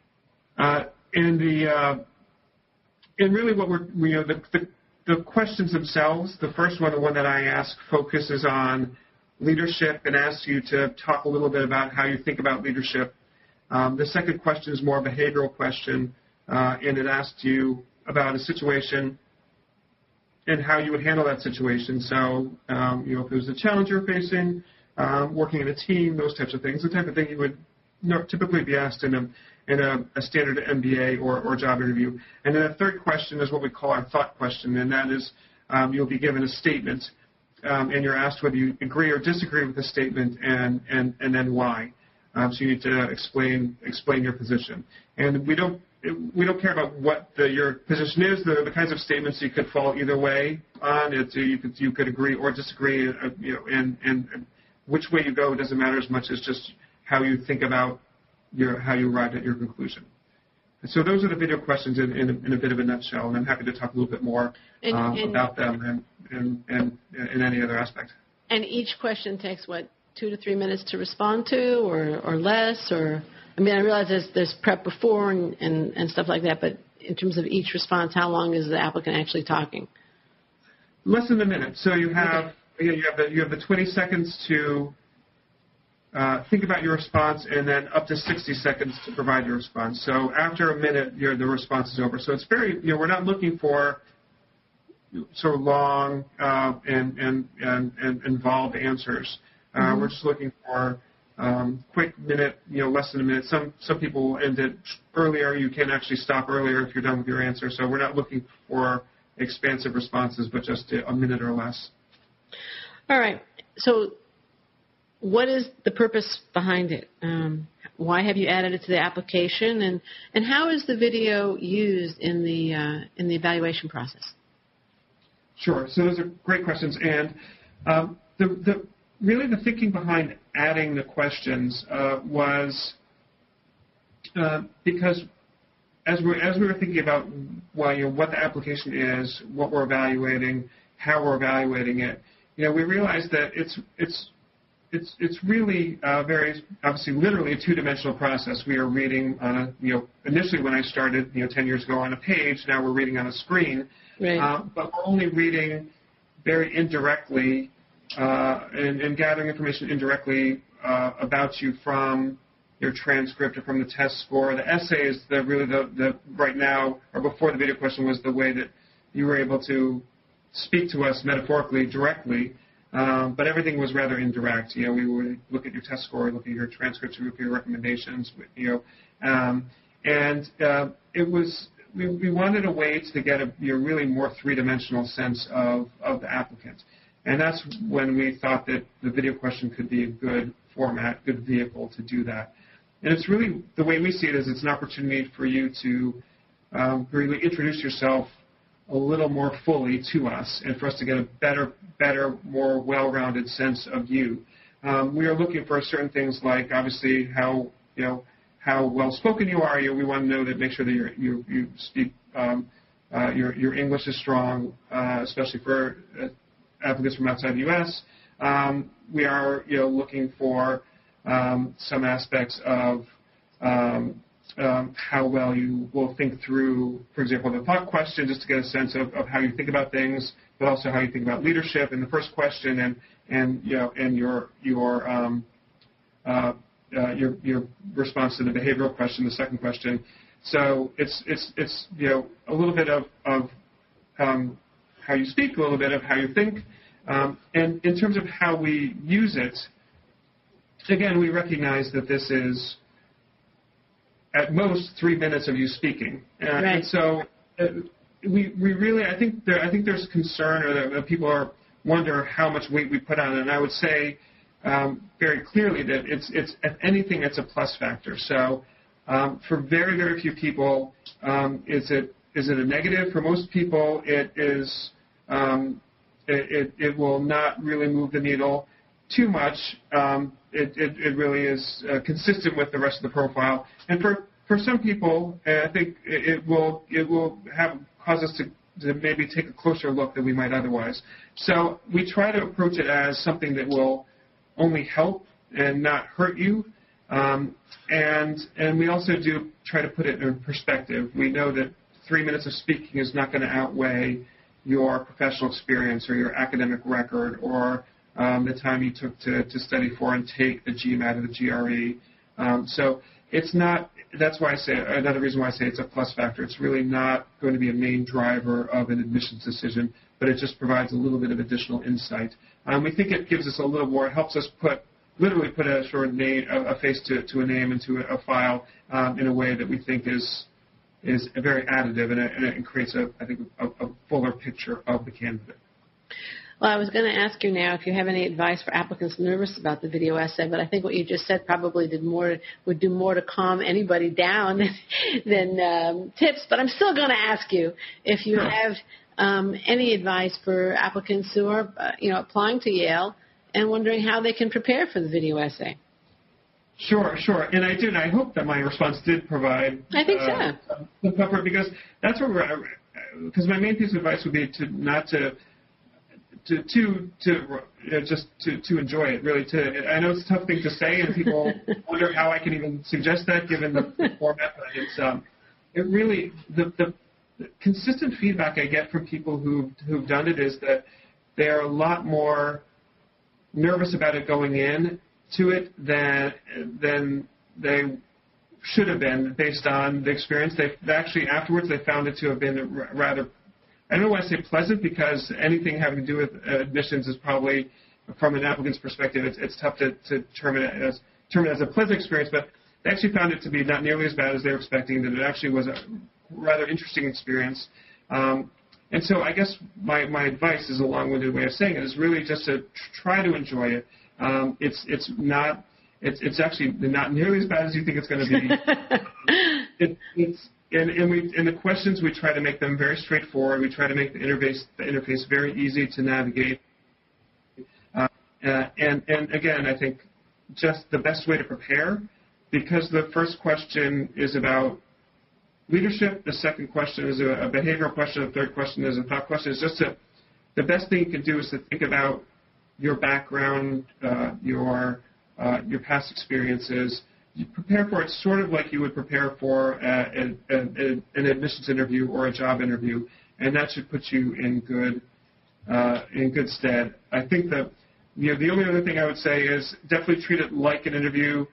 uh, and the uh, and really what we're you know the, the the questions themselves. The first one, the one that I ask, focuses on leadership and asks you to talk a little bit about how you think about leadership. Um, the second question is more a behavioral question, uh, and it asks you about a situation and how you would handle that situation. So um, you know if it was a challenge you're facing, um, working in a team, those types of things, the type of thing you would No, typically be asked in a in a, a standard M B A or, or job interview. And then the third question is what we call our thought question, and that is um, you'll be given a statement, um, and you're asked whether you agree or disagree with the statement, and and, and then why. Um, so you need to explain explain your position. And we don't we don't care about what the, your position is. The, the kinds of statements you could fall either way on. It you could you could agree or disagree. Uh, you know, and and which way you go doesn't matter as much as just how you think about your how you arrived at your conclusion. And so those are the video questions in, in, a, in a bit of a nutshell, and I'm happy to talk a little bit more and, um, and, about them and, and, and, and in any other aspect. And each question takes, what, two to three minutes to respond to, or, or less? Or I mean, I realize there's, there's prep before and, and, and stuff like that, but in terms of each response, how long is the applicant actually talking? Less than a minute. So you have, okay. you have the, you have the twenty seconds to Uh, think about your response, and then up to sixty seconds to provide your response. So after a minute, your, the response is over. So it's very, you know, we're not looking for sort of long uh, and, and, and, and involved answers. Uh, mm-hmm. We're just looking for um, quick minute, you know, less than a minute. Some some people will end it earlier. You can actually stop earlier if you're done with your answer. So we're not looking for expansive responses, but just a, a minute or less. All right. So what is the purpose behind it? Um, why have you added it to the application, and, and how is the video used in the uh, in the evaluation process? Sure. So those are great questions, and um, the, the really the thinking behind adding the questions uh, was uh, because as we as we were thinking about well, you know, what the application is, what we're evaluating, how we're evaluating it, you know, we realized that it's it's It's it's really uh, very obviously literally a two-dimensional process. We are reading on a you know initially when I started you know ten years ago on a page. Now we're reading on a screen, right. uh, but we're only reading very indirectly uh, and, and gathering information indirectly uh, about you from your transcript or from the test score. The essay is the really the, the right now or before the video question was the way that you were able to speak to us metaphorically directly. Um, but everything was rather indirect. You know, we would look at your test score, look at your transcripts, look at your recommendations. You know, um, and uh, it was we, we wanted a way to get a you know, really more three-dimensional sense of, of the applicant, and that's when we thought that the video question could be a good format, good vehicle to do that. And it's really the way we see it is it's an opportunity for you to um, really introduce yourself a little more fully to us, and for us to get a better, better, more well-rounded sense of you. Um, we are looking for certain things like, obviously, how you know how well-spoken you are. You know, we want to know that, make sure that you're, you you speak, um, uh, your your English is strong, uh, especially for uh, applicants from outside the U S Um, we are you know looking for um, some aspects of um, Um, how well you will think through, for example, the thought question, just to get a sense of, of how you think about things, but also how you think about leadership in the first question, and and you know and your your um, uh, uh, your your response to the behavioral question, the second question. So it's it's it's you know a little bit of of um, how you speak, a little bit of how you think, um, and in terms of how we use it. Again, we recognize that this is at most three minutes of you speaking, uh, right. and so uh, we we really I think there I think there's concern or that, that people are wonder how much weight we put on it, and I would say um, very clearly that it's it's if anything it's a plus factor. So um, for very very few people, um, is it is it a negative? For most people, it is um, it, it it will not really move the needle too much. Um, It, it, it really is uh, consistent with the rest of the profile, and for, for some people, uh, I think it, it will it will have cause us to, to maybe take a closer look than we might otherwise. So we try to approach it as something that will only help and not hurt you, um, and and we also do try to put it in perspective. We know that three minutes of speaking is not going to outweigh your professional experience or your academic record or Um, the time you took to, to study for and take the GMAT or the G R E. Um, so it's not, that's why I say, another reason why I say it's a plus factor. It's really not going to be a main driver of an admissions decision, but it just provides a little bit of additional insight. Um, we think it gives us a little more, it helps us put, literally put a sort of name, a, a face to, to a name and to a, a file um, in a way that we think is is very additive, and it, and it creates, a, I think, a, a fuller picture of the candidate. Well, I was going to ask you now if you have any advice for applicants nervous about the video essay, but I think what you just said probably did more would do more to calm anybody down than, than um, tips. But I'm still going to ask you if you have um, any advice for applicants who are, uh, you know, applying to Yale and wondering how they can prepare for the video essay. Sure, sure. And I do, and I hope that my response did provide I think uh, so. some comfort, because that's what we're, because my main piece of advice would be to not to, to, to, to uh, just to, to enjoy it, really. To, I know it's a tough thing to say, and people wonder how I can even suggest that given the, the format, but it's, um, it really, the, the, the consistent feedback I get from people who've, who've done it is that they're a lot more nervous about it going in to it than than they should have been based on the experience. They actually afterwards they found it to have been rather, I don't want to say pleasant, because anything having to do with admissions is probably, from an applicant's perspective, it's, it's tough to, to term it as term it as a pleasant experience. But they actually found it to be not nearly as bad as they were expecting. That it actually was a rather interesting experience. Um, and so I guess my, my advice is a long-winded way of saying it is really just to try to enjoy it. Um, it's it's not it's it's actually not nearly as bad as you think it's going to be. it, it's and, and we and the questions, we try to make them very straightforward. We try to make the interface the interface very easy to navigate. Uh, uh, and and again, I think just the best way to prepare, because the first question is about leadership, the second question is a, a behavioral question, the third question is a thought question. It's just to, the best thing you can do is to think about your background, uh, your uh, your past experiences. You prepare for it sort of like you would prepare for a, a, a, an admissions interview or a job interview, and that should put you in good uh, in good stead. I think that you know the only other thing I would say is definitely treat it like an interview.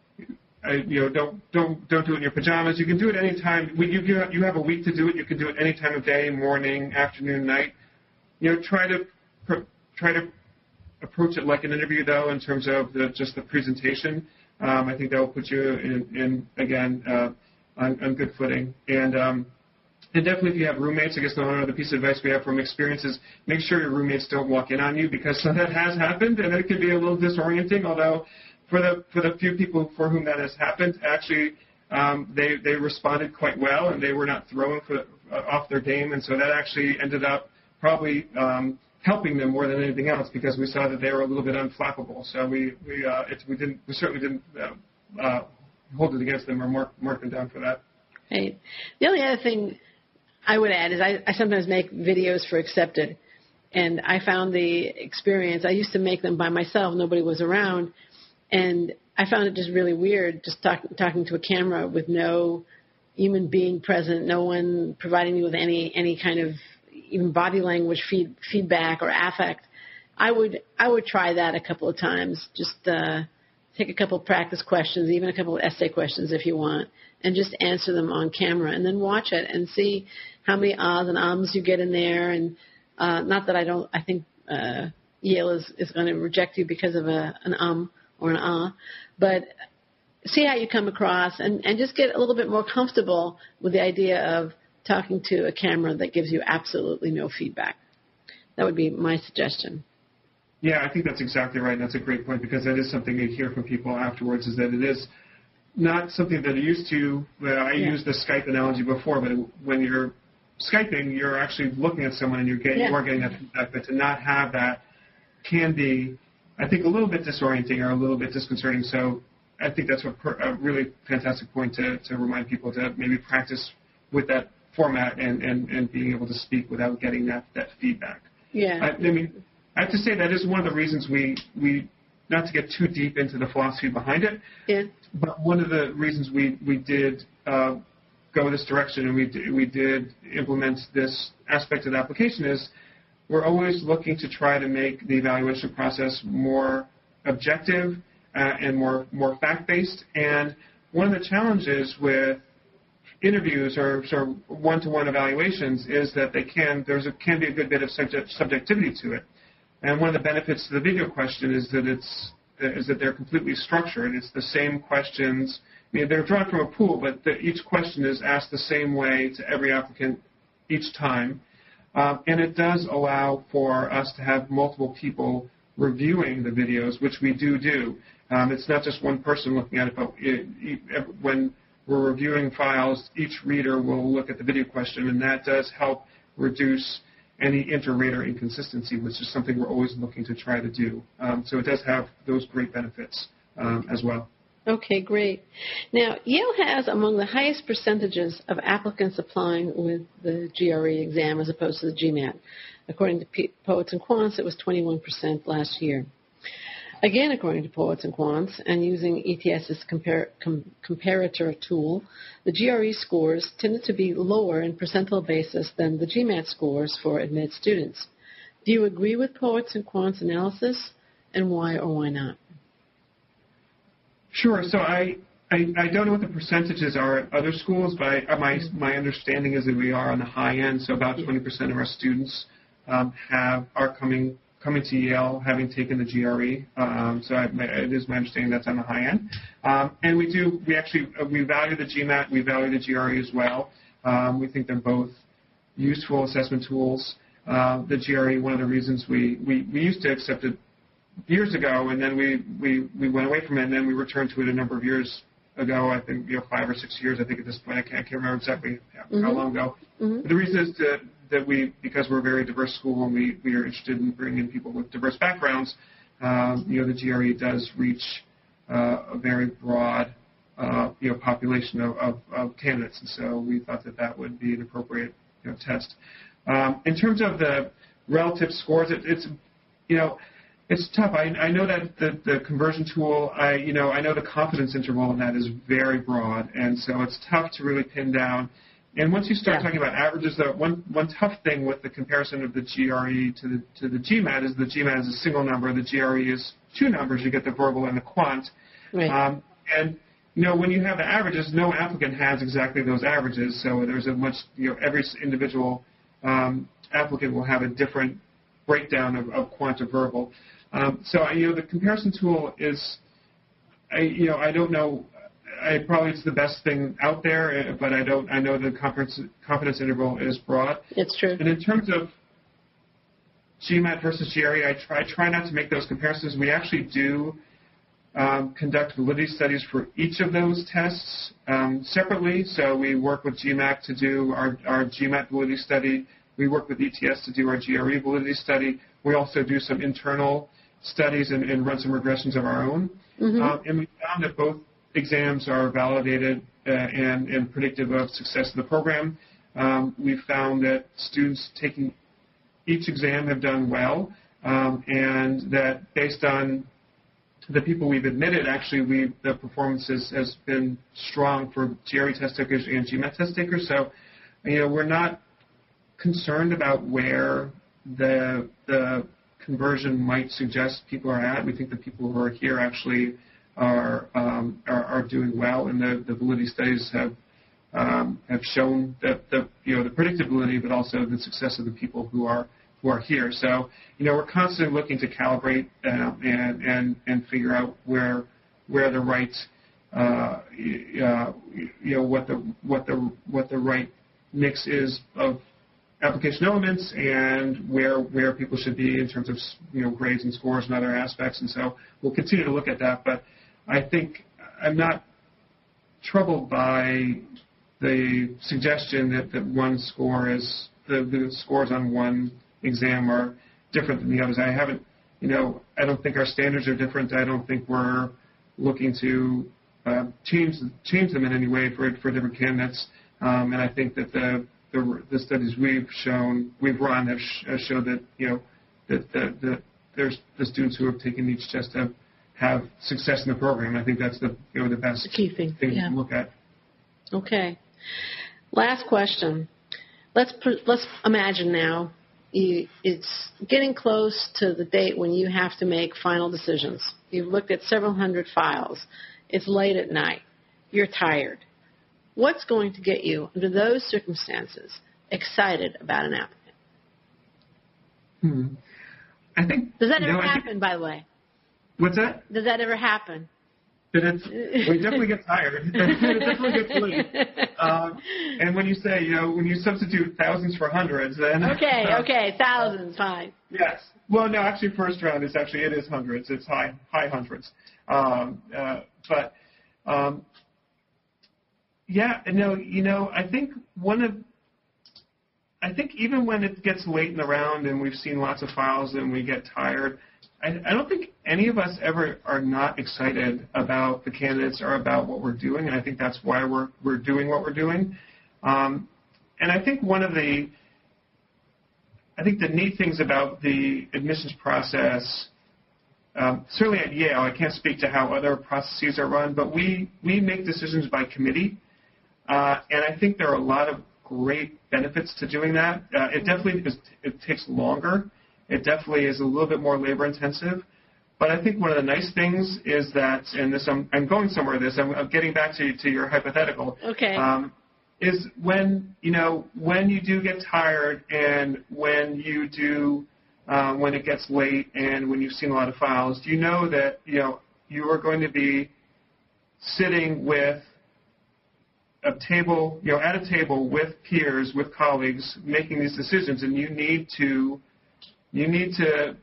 I, you know, don't don't don't do it in your pajamas. You can do it any time. You you have a week to do it. You can do it any time of day, morning, afternoon, night. You know, try to try to approach it like an interview, though, in terms of the, just the presentation. Um, I think that will put you in, in again, uh, on, on good footing. And, um, and definitely if you have roommates, I guess the only other piece of advice we have from experience is make sure your roommates don't walk in on you, because that has happened, and it can be a little disorienting, although for the for the few people for whom that has happened, actually um, they, they responded quite well, and they were not thrown for, uh, off their game, and so that actually ended up probably um, helping them more than anything else, because we saw that they were a little bit unflappable. So we we uh, it's, we didn't we certainly didn't uh, uh, hold it against them or mark mark them down for that. Right. The only other thing I would add is I, I sometimes make videos for Accepted, and I found the experience. I used to make them by myself; nobody was around, and I found it just really weird, just talk, talking to a camera with no human being present, no one providing you with any any kind of even body language feed, feedback or affect. I would I would try that a couple of times. Just uh, take a couple of practice questions, even a couple of essay questions if you want, and just answer them on camera, and then watch it and see how many ahs and ums you get in there. And uh, not that I don't, I think uh, Yale is, is going to reject you because of a, an um or an ah, but see how you come across, and, and just get a little bit more comfortable with the idea of talking to a camera that gives you absolutely no feedback. That would be my suggestion. Yeah, I think that's exactly right, and that's a great point, because that is something you hear from people afterwards, is that it is not something that I used to. Well, I yeah. used the Skype analogy before, but when you're Skyping, you're actually looking at someone and you're getting, yeah. you are getting that feedback, but to not have that can be, I think, a little bit disorienting or a little bit disconcerting. So I think that's a, a really fantastic point to, to remind people to maybe practice with that format and, and, and being able to speak without getting that, that feedback. Yeah. I, I mean, I have to say that is one of the reasons we, we, not to get too deep into the philosophy behind it, yeah. but one of the reasons we, we did uh, go this direction and we, d- we did implement this aspect of the application is we're always looking to try to make the evaluation process more objective uh, and more, more fact-based. And one of the challenges with interviews or sort of one-to-one evaluations is that they can there's a can be a good bit of subject, subjectivity to it, and one of the benefits to the video question is that it's is that they're completely structured. It's the same questions. I mean, they're drawn from a pool, but the, each question is asked the same way to every applicant each time, um, and it does allow for us to have multiple people reviewing the videos, which we do do. Um, it's not just one person looking at it, but it, it, when we're reviewing files, each reader will look at the video question, and that does help reduce any inter-rater inconsistency, which is something we're always looking to try to do. Um, so it does have those great benefits um, as well. Okay, great. Now, Yale has among the highest percentages of applicants applying with the G R E exam as opposed to the GMAT. According to P- Poets and Quants, it was twenty-one percent last year. Again, according to Poets and Quants, and using E T S's compar- com- comparator tool, the G R E scores tended to be lower in percentile basis than the GMAT scores for admitted students. Do you agree with Poets and Quants analysis, and why or why not? Sure. So I, I, I don't know what the percentages are at other schools, but I, my, my understanding is that we are on the high end, so about twenty percent of our students um, have are coming coming to Yale having taken the G R E. Um, so I, it is my understanding that's on the high end. Um, and we do, we actually, we value the GMAT, we value the G R E as well. Um, we think they're both useful assessment tools. Uh, the G R E, one of the reasons we, we, we used to accept it years ago, and then we, we, we went away from it, and then we returned to it a number of years ago, I think, you know, five or six years, I think at this point. I can't, I can't remember exactly how Mm-hmm. long ago. Mm-hmm. But the reason is that, that we, because we're a very diverse school and we, we are interested in bringing in people with diverse backgrounds, um, you know, the G R E does reach uh, a very broad, uh, you know, population of, of, of candidates, and so we thought that that would be an appropriate, you know, test. Um, in terms of the relative scores, it, it's, you know, it's tough. I, I know that the, the conversion tool, I, you know, I know the confidence interval in that is very broad, and so it's tough to really pin down. And once you start Yeah. talking about averages, though, one, one tough thing with the comparison of the G R E to the, to the GMAT is the GMAT is a single number, the G R E is two numbers. You get the verbal and the quant. Right. Um, and, you know, when you have the averages, no applicant has exactly those averages, so there's a much, you know, every individual um, applicant will have a different breakdown of, of quant to verbal. Um, so, you know, the comparison tool is, I, you know, I don't know. I, probably it's the best thing out there, but I don't. I know the confidence confidence interval is broad. It's true. And in terms of GMAT versus G R E, I try try not to make those comparisons. We actually do um, conduct validity studies for each of those tests um, separately. So we work with GMAT to do our, our GMAT validity study. We work with E T S to do our G R E validity study. We also do some internal studies and, and run some regressions of our own. Mm-hmm. Um, and we found that both exams are validated uh, and, and predictive of success of the program. Um, we found that students taking each exam have done well, um, and that based on the people we've admitted, actually, we the performance has, has been strong for G R E test takers and GMAT test takers. So, you know, we're not concerned about where the the conversion might suggest people are at. We think the people who are here actually are um, are, are doing well, and the, the validity studies have um, have shown that the you know the predictability, but also the success of the people who are who are here. So you know we're constantly looking to calibrate uh, and and and figure out where where the right uh, uh, you know what the what the what the right mix is of application elements and where where people should be in terms of you know grades and scores and other aspects. And so we'll continue to look at that, but I think I'm not troubled by the suggestion that, that one score is, the, the scores on one exam are different than the others. I haven't, you know, I don't think our standards are different. I don't think we're looking to uh, change change them in any way for for different candidates. Um, and I think that the, the the studies we've shown, we've run have, sh- have showed that, you know, that the, the there's the students who have taken each test have have success in the program. I think that's the you know the best the key thing, thing yeah. to look at. Okay. Last question. Let's pr- let's imagine now you, it's getting close to the date when you have to make final decisions. You've looked at several hundred files. It's late at night. You're tired. What's going to get you, under those circumstances, excited about an applicant? Hmm. I think. Does that you ever know, happen, think, by the way? What's that? Does that ever happen? That it's, we definitely get tired. It definitely gets late. Um, and when you say, you know, when you substitute thousands for hundreds, then okay, uh, okay, thousands, fine. Yes. Well, no, actually, first round is actually it is hundreds. It's high high hundreds. Um, uh, but um, yeah, no, you know, I think one of I think even when it gets late in the round and we've seen lots of files and we get tired, I, I don't think any of us ever are not excited about the candidates or about what we're doing, and I think that's why we're we're doing what we're doing. Um, and I think one of the I think the neat things about the admissions process, um, certainly at Yale, I can't speak to how other processes are run, but we, we make decisions by committee, uh, and I think there are a lot of great benefits to doing that. Uh, it definitely is, it takes longer. It definitely is a little bit more labor intensive. But I think one of the nice things is that, and this I'm, I'm going somewhere with this, I'm, I'm getting back to, to your hypothetical. Okay. Um, is when, you know, when you do get tired and when you do, uh, when it gets late and when you've seen a lot of files, do you know that, you know, you are going to be sitting with a table, you know, at a table with peers, with colleagues, making these decisions, and you need to, you need to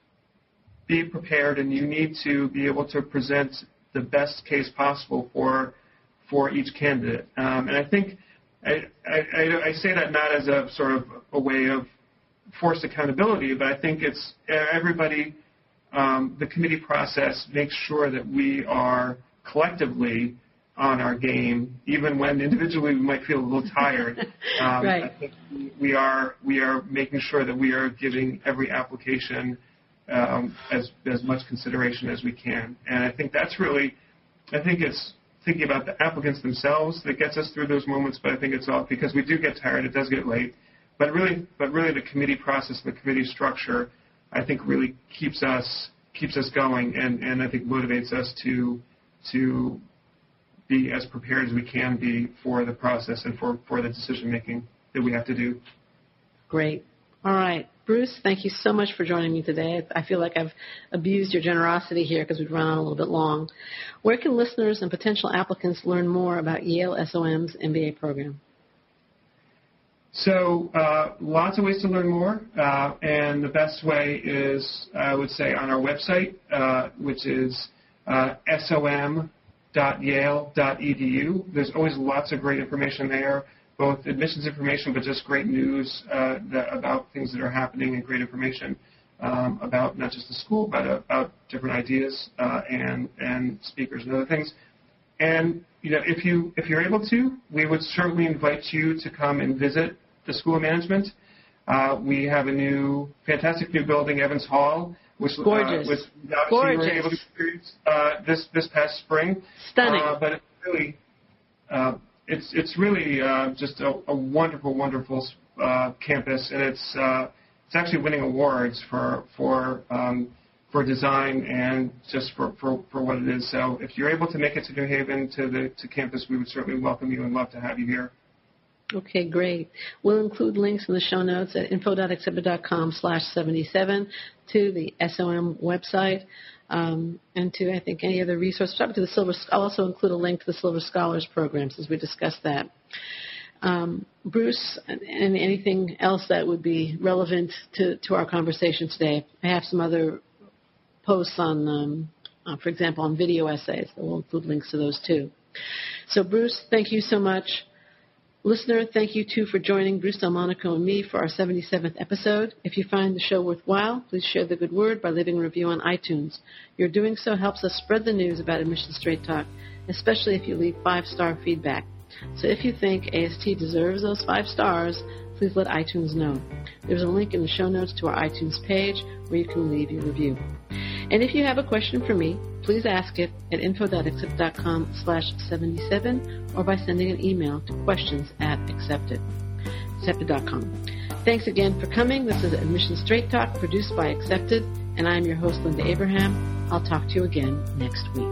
be prepared and you need to be able to present the best case possible for for each candidate. Um, and I think I, I, I say that not as a sort of a way of forced accountability, but I think it's everybody, um, the committee process makes sure that we are collectively on our game, even when individually we might feel a little tired. Um, right. I think we are we are making sure that we are giving every application um, as as much consideration as we can. And I think that's really, I think it's thinking about the applicants themselves that gets us through those moments, but I think it's all because we do get tired, it does get late. But really, but really, the committee process, the committee structure, I think really keeps us keeps us going, and, and I think motivates us to to be as prepared as we can be for the process and for, for the decision making that we have to do. Great. All right. Bruce, thank you so much for joining me today. I feel like I've abused your generosity here because we've run on a little bit long. Where can listeners and potential applicants learn more about Yale S O M's M B A program? So uh, lots of ways to learn more, uh, and the best way is, I would say, on our website, uh, which is uh, S O M dot yale dot e d u. There's always lots of great information there, both admissions information, but just great news uh, that, about things that are happening and great information um, about not just the school, but about different ideas uh, and and speakers and other things. And you know, if you if you're able to, we would certainly invite you to come and visit the School of Management. Uh, we have a new, fantastic new building, Evans Hall, which, Gorgeous. Uh, which we obviously Gorgeous. were able to experience uh, this this past spring. Stunning. Uh, but it's really, uh, it's it's really uh, just a, a wonderful, wonderful uh, campus, and it's uh, it's actually winning awards for for um, for design and just for, for, for what it is. So if you're able to make it to New Haven to the to campus, we would certainly welcome you and love to have you here. Okay, great. We'll include links in the show notes at info dot accepted dot com slash seventy-seven to the S O M website um, and to, I think, any other resources. Probably to the Silver. I'll also include a link to the Silver Scholars Program since we discussed that. Um, Bruce, and anything else that would be relevant to, to our conversation today? I have some other posts on, um, uh, for example, on video essays. We'll include links to those too. So, Bruce, thank you so much. Listener, thank you, too, for joining Bruce Delmonico and me for our seventy-seventh episode. If you find the show worthwhile, please share the good word by leaving a review on iTunes. Your doing so helps us spread the news about Admissions Straight Talk, especially if you leave five-star feedback. So if you think A S T deserves those five stars, please let iTunes know. There's a link in the show notes to our iTunes page where you can leave your review. And if you have a question for me, please ask it at info dot accepted dot com slash seventy-seven or by sending an email to questions at accepted dot com. Thanks again for coming. This is Admissions Straight Talk produced by Accepted, and I'm your host, Linda Abraham. I'll talk to you again next week.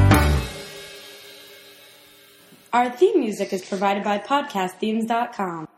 Our theme music is provided by podcast themes dot com.